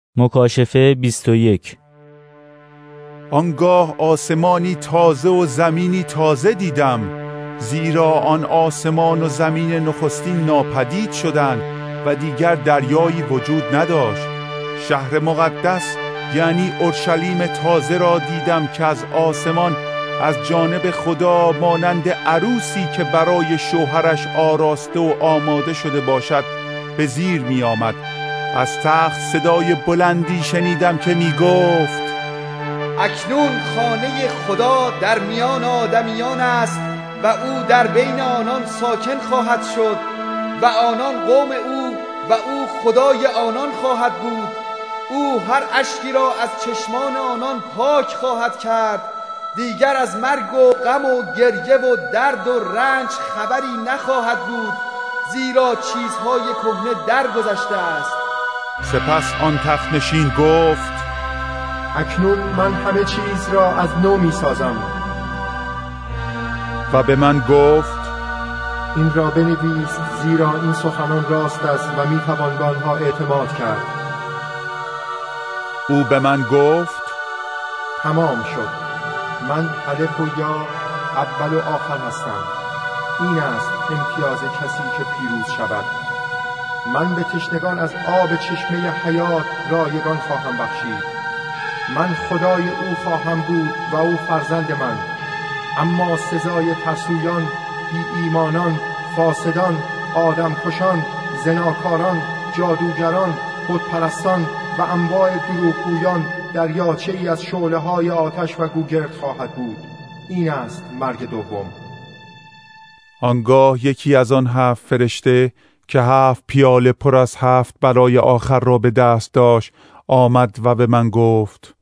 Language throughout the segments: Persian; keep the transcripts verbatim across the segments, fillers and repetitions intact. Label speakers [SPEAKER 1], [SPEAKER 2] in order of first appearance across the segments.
[SPEAKER 1] مکاشفه بیست و یک.
[SPEAKER 2] آنگاه آسمانی تازه و زمینی تازه دیدم، زیرا آن آسمان و زمین نخستین ناپدید شدند و دیگر دریایی وجود نداشت. شهر مقدس یعنی اورشلیم تازه را دیدم که از آسمان از جانب خدا مانند عروسی که برای شوهرش آراسته و آماده شده باشد به زیر می آمد. از تخت صدای بلندی شنیدم که می گفت:
[SPEAKER 3] اکنون خانه خدا در میان آدمیان است و او در بین آنان ساکن خواهد شد و آنان قوم او و او خدای آنان خواهد بود. او هر اشکی را از چشمان آنان پاک خواهد کرد. دیگر از مرگ و غم و گریه و درد و رنج خبری نخواهد بود، زیرا چیزهای کهنه درگذشته است.
[SPEAKER 2] سپس آن تخت نشین گفت:
[SPEAKER 4] اکنون من همه چیز را از نو می سازم.
[SPEAKER 2] و به من گفت:
[SPEAKER 4] این را بنویس، زیرا این سخنان راست است و می توان به آنها اعتماد کرد.
[SPEAKER 2] او به من گفت:
[SPEAKER 4] تمام شد. من الف و یا، اول و آخر هستم. این است امتیاز کسی که پیروز شود. من به تشنگان از آب چشمه حیات رایگان خواهم بخشید. من خدای او خواهم بود و او فرزند من. اما سزای ترسویان، بی ایمانان، فاسدان، آدم کشان، زناکاران، جادوگران، بتپرستان و انواع دروغگویان دریاچه ای از شعله های آتش و گوگرد خواهد بود. این است مرگ دوم.
[SPEAKER 2] آنگاه یکی از آن هفت فرشته که هفت پیاله پر از هفت برای آخر را به دست داشت آمد و به من گفت: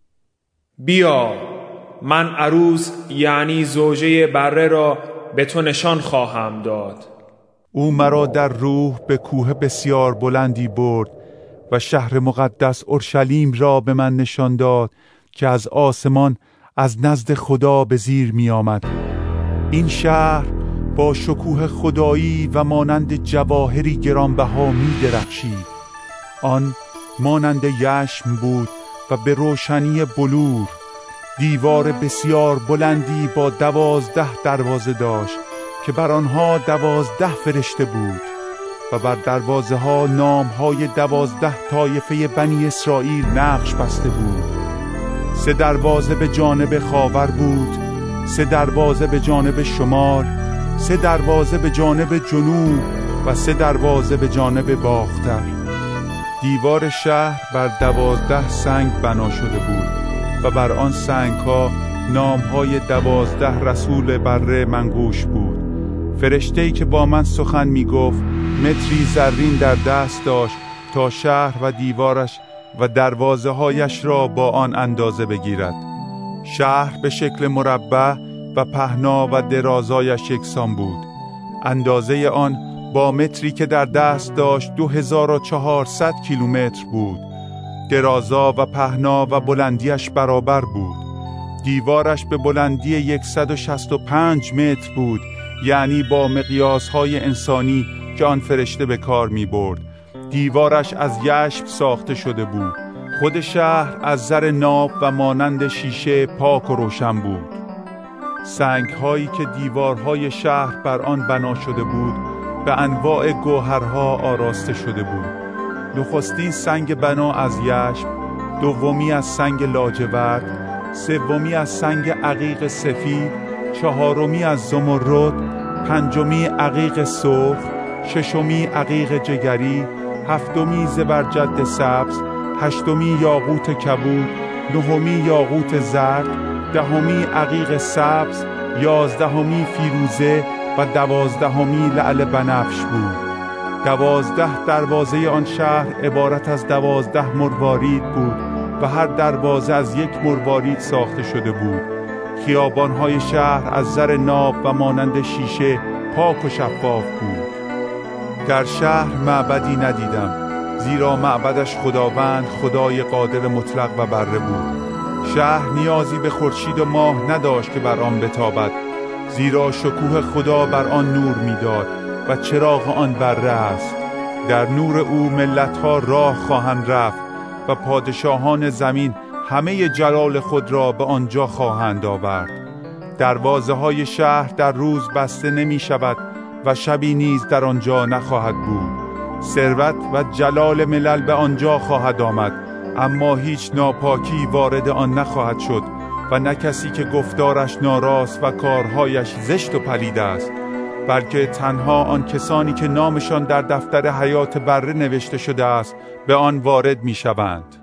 [SPEAKER 5] بیا، من عروس یعنی زوجه بره را به تو نشان خواهم داد.
[SPEAKER 2] او مرا در روح به کوه بسیار بلندی برد و شهر مقدس اورشلیم را به من نشان داد که از آسمان از نزد خدا به زیر می آمد. این شهر با شکوه خدایی و مانند جواهری گرانبها می درخشید. آن مانند یشم بود و به روشنی بلور. دیوار بسیار بلندی با دوازده دروازه داشت که بر آنها دوازده فرشته بود و بر دروازه ها نام های دوازده طایفه بنی اسرائیل نقش بسته بود. سه دروازه به جانب خاور بود، سه دروازه به جانب شمال، سه دروازه به جانب جنوب و سه دروازه به جانب باختر. دیوار شهر بر دوازده سنگ بنا شده بود و بر آن سنگ ها نام های دوازده رسول بره منقوش بود. فرشته‌ای که با من سخن می گفت متری زرین در دست داشت تا شهر و دیوارش و دروازه هایش را با آن اندازه بگیرد. شهر به شکل مربع و پهنا و درازایش یکسان بود. اندازه آن با متری که در دست داشت دو هزار و چهارصد کیلومتر بود. درازا و پهنا و بلندیش برابر بود. دیوارش به بلندی صد و شصت و پنج متر بود، یعنی با مقیاس‌های انسانی که آن فرشته به کار می برد. دیوارش از یشم ساخته شده بود. خود شهر از زر ناب و مانند شیشه پاک و روشن بود. سنگ‌هایی که دیوارهای شهر بر آن بنا شده بود به انواع گوهرها آراسته شده بود. نخستین سنگ بنا از یشم، دومی از سنگ لاجورد، سومی از سنگ عقیق سفید، چهارمی از زمرد، پنجمی عقیق سرخ، ششمی عقیق جگری، هفتمی زبرجد سبز، هشتمی یاقوت کبود، نهمی یاقوت زرد، دهمی عقیق سبز، یازدهمی فیروزه و دوازدهمی لعل بنفش بود. دوازده دروازه آن شهر عبارت از دوازده مروارید بود و هر دروازه از یک مروارید ساخته شده بود. خیابان‌های شهر از زر ناب و مانند شیشه پاک و شفاف بود. در شهر معبدی ندیدم، زیرا معبدش خداوند خدای قادر مطلق و بره بود. شهر نیازی به خورشید و ماه نداشت که بر آن بتابد، زیرا شکوه خدا بر آن نور می‌داد و چراغ آن بره است. در نور او ملت‌ها راه خواهند رفت و پادشاهان زمین همه جلال خود را به آنجا خواهند آورد. دروازه های شهر در روز بسته نمی شود و شبی نیز در آنجا نخواهد بود. ثروت و جلال ملل به آنجا خواهد آمد، اما هیچ ناپاکی وارد آن نخواهد شد و نه کسی که گفتارش ناراست و کارهایش زشت و پلید است، بلکه تنها آن کسانی که نامشان در دفتر حیات بره نوشته شده است به آن وارد می شوند.